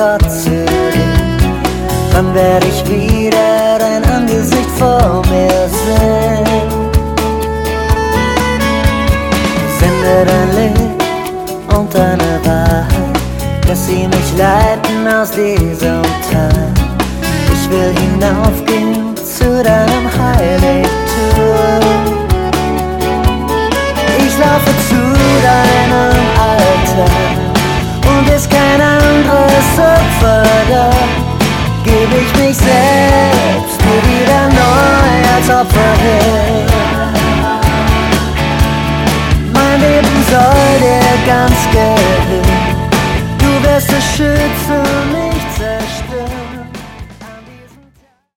Wort zu dir. Wann werde ich wieder dein Angesicht vor mir sehen? Sende dein Licht und deine Wahrheit, dass sie mich leiten aus diesem Tal. Ich will hinaufgehen zu deinem Heiligtum. Ich laufe zu deinem Altar und ist kein anderes Opfer da. Geb ich mich selbst dir wieder neu als Opfer hin. Mein Leben soll dir ganz gehören. Du wirst es schützen.